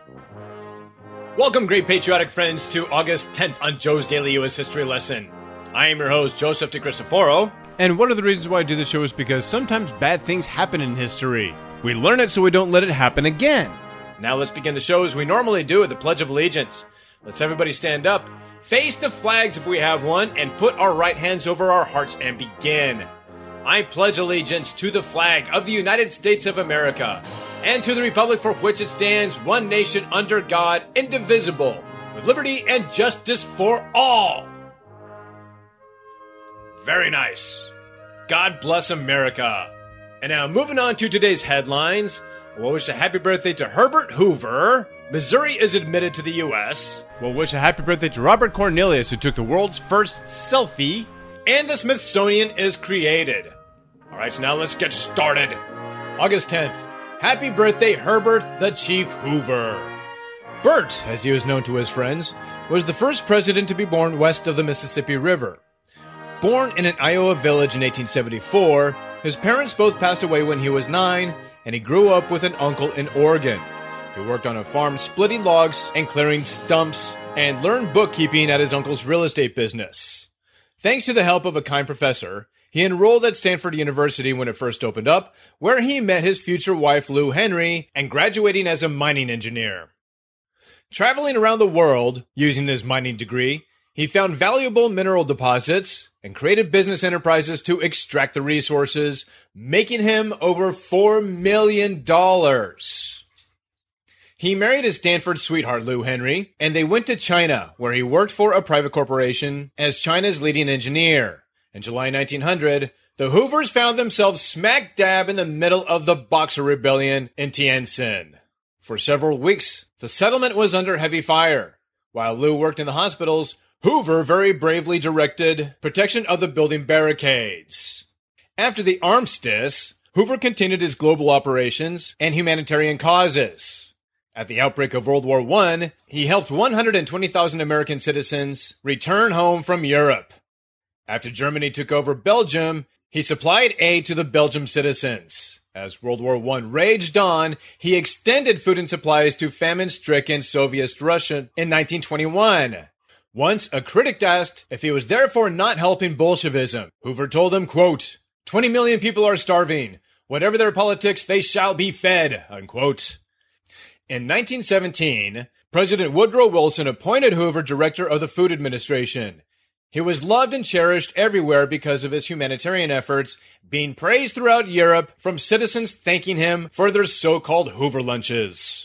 Welcome, great patriotic friends, to August 10th on Joe's Daily U.S. History Lesson. I am your host, Joseph DeCristoforo. And one of the reasons why I do this show is because sometimes bad things happen in history. We learn it so we don't let it happen again. Now let's begin the show as we normally do with the Pledge of Allegiance. Let's everybody stand up, face the flags if we have one, and put our right hands over our hearts and begin. I pledge allegiance to the flag of the United States of America and to the republic for which it stands, one nation under God, indivisible, with liberty and justice for all. Very nice. God bless America. And now moving on to today's headlines. We'll wish a happy birthday to Herbert Hoover. Missouri is admitted to the U.S. We'll wish a happy birthday to Robert Cornelius, who took the world's first selfie. And the Smithsonian is created. All right, so now let's get started. August 10th. Happy birthday, Herbert the Chief Hoover. Bert, as he was known to his friends, was the first president to be born west of the Mississippi River. Born in an Iowa village in 1874, his parents both passed away when he was 9, and he grew up with an uncle in Oregon. He worked on a farm splitting logs and clearing stumps, and learned bookkeeping at his uncle's real estate business. Thanks to the help of a kind professor, he enrolled at Stanford University when it first opened up, where he met his future wife Lou Henry, and graduating as a mining engineer. Traveling around the world, using his mining degree, he found valuable mineral deposits and created business enterprises to extract the resources, making him over $4 million. He married his Stanford sweetheart, Lou Henry, and they went to China, where he worked for a private corporation as China's leading engineer. In July 1900, the Hoovers found themselves smack dab in the middle of the Boxer Rebellion in Tientsin. For several weeks, the settlement was under heavy fire. While Lou worked in the hospitals, Hoover very bravely directed protection of the building barricades. After the armistice, Hoover continued his global operations and humanitarian causes. At the outbreak of World War I, he helped 120,000 American citizens return home from Europe. After Germany took over Belgium, he supplied aid to the Belgian citizens. As World War I raged on, he extended food and supplies to famine-stricken Soviet Russia in 1921. Once a critic asked if he was therefore not helping Bolshevism, Hoover told him, quote, 20 million people are starving. Whatever their politics, they shall be fed, unquote. In 1917, President Woodrow Wilson appointed Hoover director of the Food Administration. He was loved and cherished everywhere because of his humanitarian efforts, being praised throughout Europe from citizens thanking him for their so-called Hoover lunches.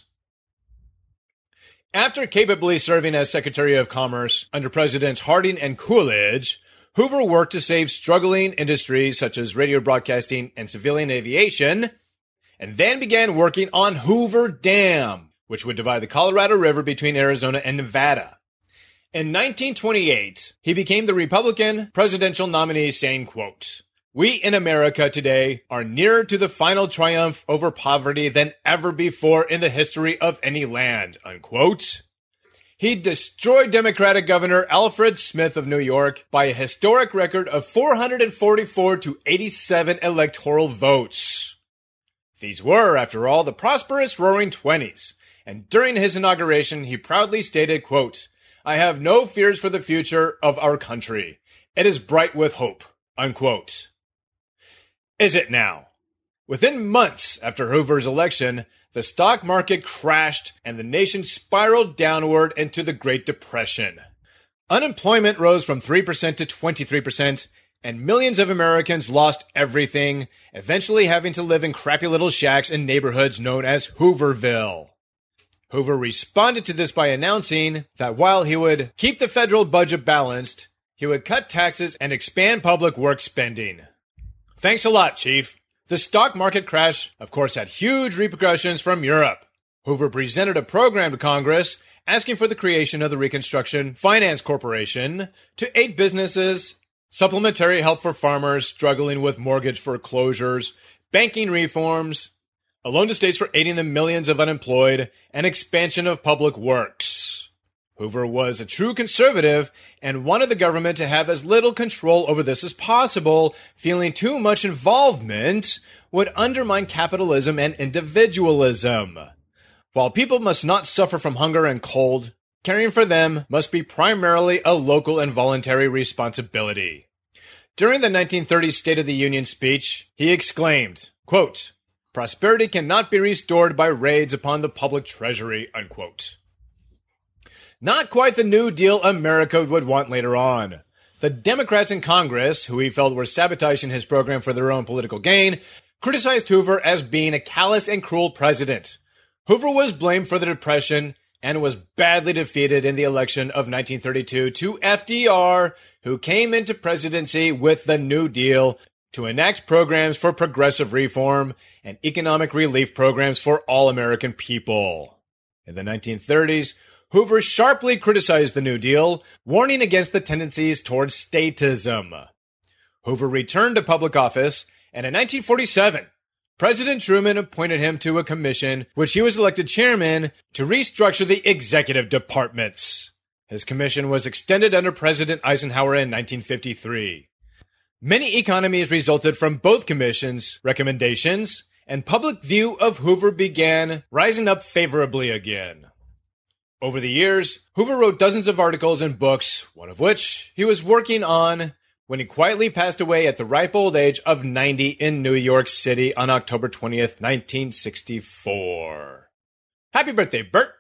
After capably serving as Secretary of Commerce under Presidents Harding and Coolidge, Hoover worked to save struggling industries such as radio broadcasting and civilian aviation, and then began working on Hoover Dam, which would divide the Colorado River between Arizona and Nevada. In 1928, he became the Republican presidential nominee, saying, quote, we in America today are nearer to the final triumph over poverty than ever before in the history of any land, unquote. He destroyed Democratic Governor Alfred Smith of New York by a historic record of 444 to 87 electoral votes. These were, after all, the prosperous Roaring Twenties, and during his inauguration, he proudly stated, quote, I have no fears for the future of our country. It is bright with hope, unquote. Is it now? Within months after Hoover's election, the stock market crashed and the nation spiraled downward into the Great Depression. Unemployment rose from 3% to 23%, and millions of Americans lost everything, eventually having to live in crappy little shacks in neighborhoods known as Hooverville. Hoover responded to this by announcing that while he would keep the federal budget balanced, he would cut taxes and expand public work spending. Thanks a lot, Chief. The stock market crash, of course, had huge repercussions from Europe. Hoover presented a program to Congress asking for the creation of the Reconstruction Finance Corporation to aid businesses, supplementary help for farmers struggling with mortgage foreclosures, banking reforms, a loan to states for aiding the millions of unemployed, and expansion of public works. Hoover was a true conservative and wanted the government to have as little control over this as possible, feeling too much involvement would undermine capitalism and individualism. While people must not suffer from hunger and cold, caring for them must be primarily a local and voluntary responsibility. During the 1930 State of the Union speech, he exclaimed, quote, "Prosperity cannot be restored by raids upon the public treasury," unquote. Not quite the New Deal America would want later on. The Democrats in Congress, who he felt were sabotaging his program for their own political gain, criticized Hoover as being a callous and cruel president. Hoover was blamed for the Depression and was badly defeated in the election of 1932 to FDR, who came into presidency with the New Deal to enact programs for progressive reform and economic relief programs for all American people. In the 1930s, Hoover sharply criticized the New Deal, warning against the tendencies towards statism. Hoover returned to public office, and in 1947, President Truman appointed him to a commission, which he was elected chairman, to restructure the executive departments. His commission was extended under President Eisenhower in 1953. Many economies resulted from both commissions' recommendations, and public view of Hoover began rising up favorably again. Over the years, Hoover wrote dozens of articles and books, one of which he was working on when he quietly passed away at the ripe old age of 90 in New York City on October 20th, 1964. Happy birthday, Bert!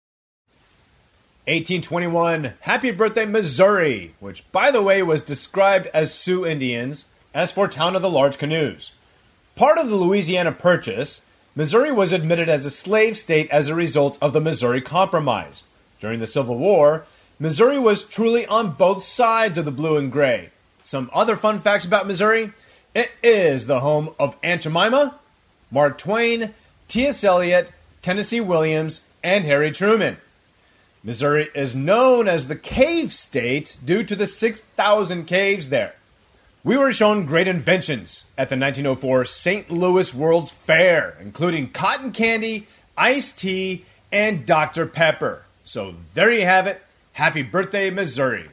1821, Happy Birthday, Missouri, which, by the way, was described as Sioux Indians as for town of the large canoes. Part of the Louisiana Purchase, Missouri was admitted as a slave state as a result of the Missouri Compromise. During the Civil War, Missouri was truly on both sides of the blue and gray. Some other fun facts about Missouri: it is the home of Aunt Jemima, Mark Twain, T.S. Eliot, Tennessee Williams, and Harry Truman. Missouri is known as the Cave State due to the 6,000 caves there. We were shown great inventions at the 1904 St. Louis World's Fair, including cotton candy, iced tea, and Dr. Pepper. So there you have it. Happy birthday, Missouri.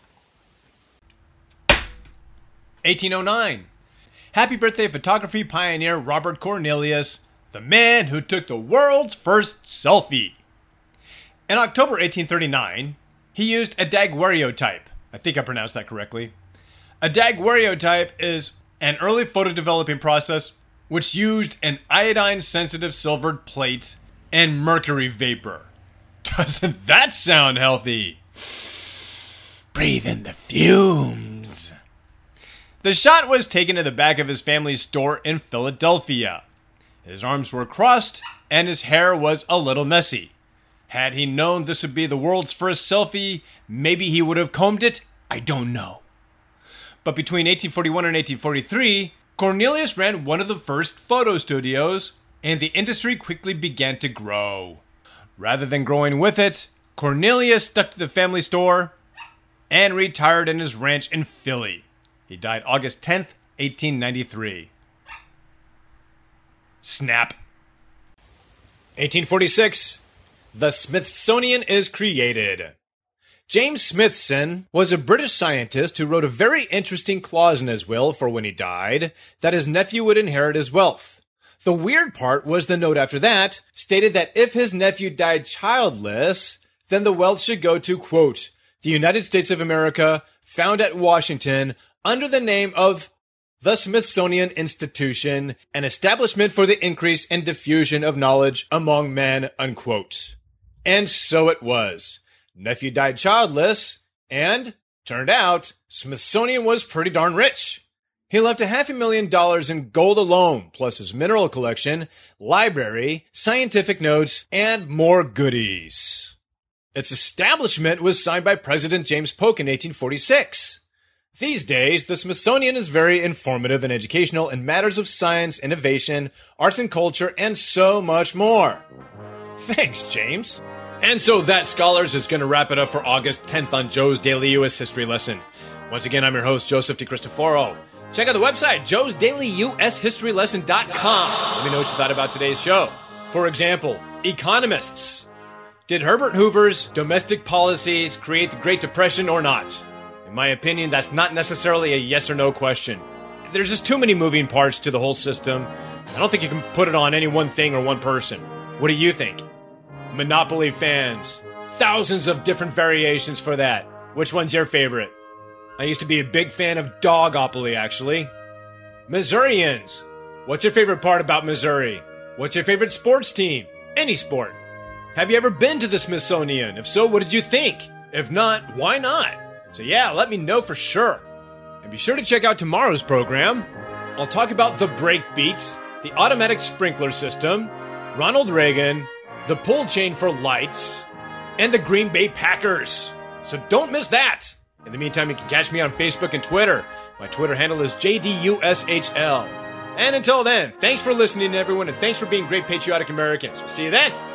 1809. Happy birthday, photography pioneer Robert Cornelius, the man who took the world's first selfie. In October 1839, he used a daguerreotype. I think I pronounced that correctly. A daguerreotype is an early photo developing process which used an iodine-sensitive silvered plate and mercury vapor. Doesn't that sound healthy? Breathe in the fumes. The shot was taken at the back of his family's store in Philadelphia. His arms were crossed and his hair was a little messy. Had he known this would be the world's first selfie, maybe he would have combed it. I don't know. But between 1841 and 1843, Cornelius ran one of the first photo studios, and the industry quickly began to grow. Rather than growing with it, Cornelius stuck to the family store and retired in his ranch in Philly. He died August 10th, 1893. Snap. 1846. The Smithsonian is created. James Smithson was a British scientist who wrote a very interesting clause in his will for when he died that his nephew would inherit his wealth. The weird part was the note after that stated that if his nephew died childless, then the wealth should go to, quote, the United States of America, found at Washington, under the name of the Smithsonian Institution, an establishment for the increase and diffusion of knowledge among men, unquote. And so it was. Nephew died childless, and, turned out, Smithsonian was pretty darn rich. He left $500,000 in gold alone, plus his mineral collection, library, scientific notes, and more goodies. Its establishment was signed by President James Polk in 1846. These days, the Smithsonian is very informative and educational in matters of science, innovation, arts and culture, and so much more. Thanks, James. And so that, scholars, is going to wrap it up for August 10th on Joe's Daily U.S. History Lesson. Once again, I'm your host, Joseph DeCristoforo. Check out the website, joesdailyushistorylesson.com. Let me know what you thought about today's show. For example, economists. Did Herbert Hoover's domestic policies create the Great Depression or not? In my opinion, that's not necessarily a yes or no question. There's just too many moving parts to the whole system. I don't think you can put it on any one thing or one person. What do you think? Monopoly fans. Thousands of different variations for that. Which one's your favorite? I used to be a big fan of Dogopoly, actually. Missourians. What's your favorite part about Missouri? What's your favorite sports team? Any sport. Have you ever been to the Smithsonian? If so, what did you think? If not, why not? So yeah, let me know for sure. And be sure to check out tomorrow's program. I'll talk about the brake beat, the automatic sprinkler system, Ronald Reagan, the pull chain for lights, and the Green Bay Packers. So don't miss that. In the meantime, you can catch me on Facebook and Twitter. My Twitter handle is JDUSHL. And until then, thanks for listening, everyone, and thanks for being great patriotic Americans. We'll see you then.